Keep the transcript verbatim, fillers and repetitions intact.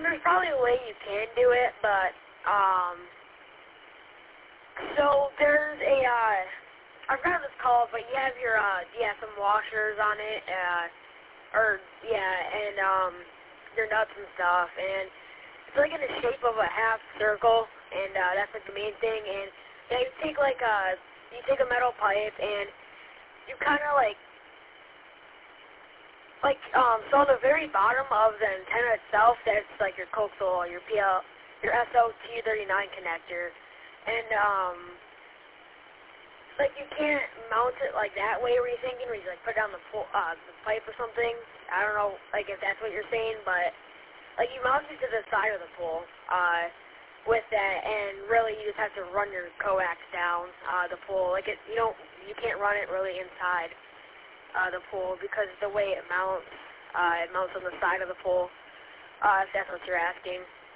Um, there's probably a way you can do it, but, um, so there's a, uh, I forgot what it's called, but you have your, uh, you have some washers on it, uh, or, yeah, and, um, your nuts and stuff, and it's like in the shape of a half circle, and, uh, that's like the main thing, and, yeah, you take like, uh, you take a metal pipe, and you kind of like, like, um, so on the very bottom of the antenna itself, that's like your coaxial, your P L, your S O T thirty-nine connector, and, um, like, you can't mount it like that way, were you thinking, where you like put down the, po uh, the pipe or something? I don't know, like, if that's what you're saying, but, like, you mount it to the side of the pole, uh, with that, and really you just have to run your coax down, uh, the pole. Like, it, you don't, you can't run it really inside, uh, the pole, because the way it mounts, uh, it mounts on the side of the pole, uh, if that's what you're asking.